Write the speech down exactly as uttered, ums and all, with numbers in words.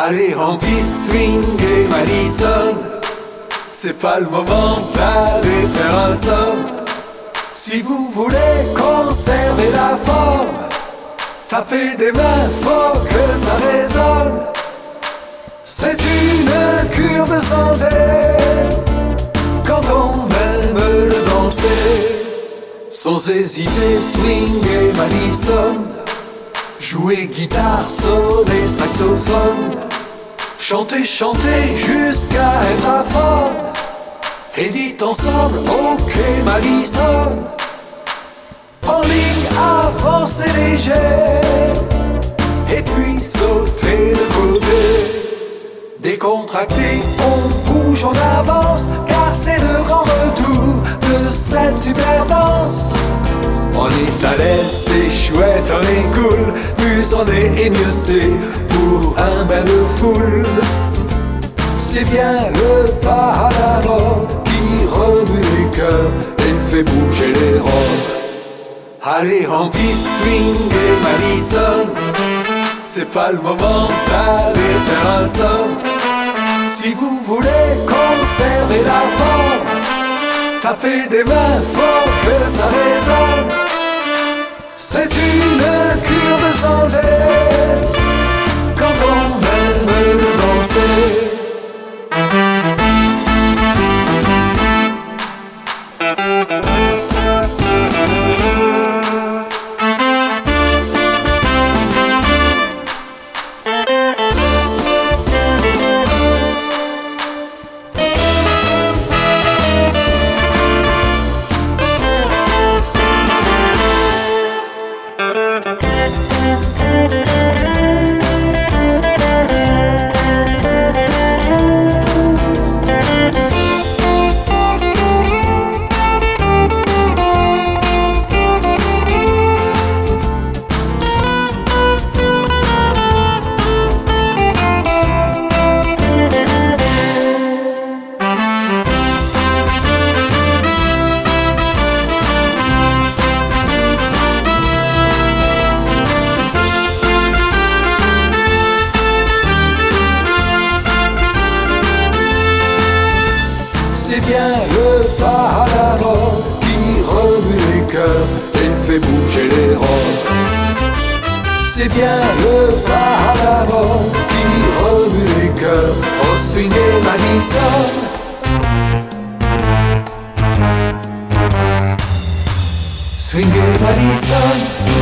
Allez, on vit swing et Madison. C'est pas le moment d'aller faire un somme. Si vous voulez conserver la forme, tapez des mains, faut que ça résonne. C'est une cure de santé quand on aime le danser. Sans hésiter, swing et Madison. Jouer guitare, sonner saxophone. Chanter, chanter jusqu'à être à fond. Et dites ensemble, ok Madison. En ligne, avancez léger. Et puis sautez de côté. Décontracté, on bouge, on avance. Car c'est le grand retour de cette super danse. On est à l'aise, c'est chouette, on est cool. Plus on est et mieux c'est pour un bain de foule. C'est bien le pas à la mode qui remue les cœurs et fait bouger les robes. Allez, on vit swing et Madison. C'est pas le moment d'aller faire un somme. Si vous voulez conserver la forme, tapez des mains, faut que ça résonne. C'est une cure de santé quand on aime le danser. C'est bien le pas à la mode qui remue les cœurs et fait bouger les robes. C'est bien le pas à la mode qui remue les cœurs. Oh, swing et Madison. Swing et Madison.